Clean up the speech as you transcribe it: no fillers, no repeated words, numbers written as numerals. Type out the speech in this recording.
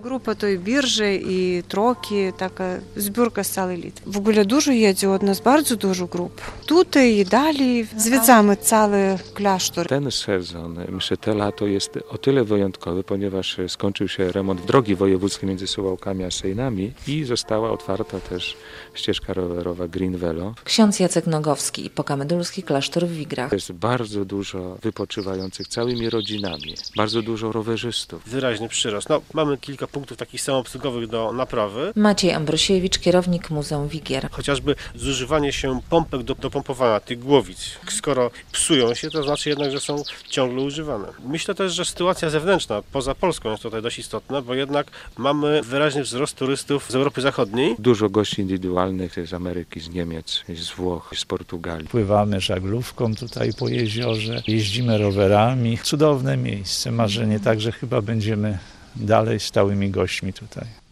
Grupa to i Birże, i Troki, taka zbiórka z całej Litwy. W ogóle dużo jedzie od nas, bardzo dużo grup. Tutaj i dalej zwiedzamy cały klasztor. Ten sezon, myślę, te lato jest o tyle wyjątkowy, ponieważ skończył się remont drogi wojewódzkiej między Suwałkami a Sejnami i została otwarta też ścieżka rowerowa Green Velo. Ksiądz Jacek Nogowski i Pokamedulski klasztor w Wigrach. Jest bardzo dużo wypoczywających całymi rodzinami, bardzo dużo rowerzystów. Wyraźny przyrost. Mamy kilka punktów takich samoobsługowych do naprawy. Maciej Ambrosiewicz, kierownik Muzeum Wigier. Chociażby zużywanie się pompek do pompowania tych głowic. Skoro psują się, to znaczy jednak, że są ciągle używane. Myślę też, że sytuacja zewnętrzna poza Polską jest tutaj dość istotna, bo jednak mamy wyraźny wzrost turystów z Europy Zachodniej. Dużo gości indywidualnych z Ameryki, z Niemiec, z Włoch, z Portugalii. Pływamy żaglówką tutaj po jeziorze, jeździmy rowerami. Cudowne miejsce, marzenie, także chyba będziemy dalej stałymi gośćmi tutaj.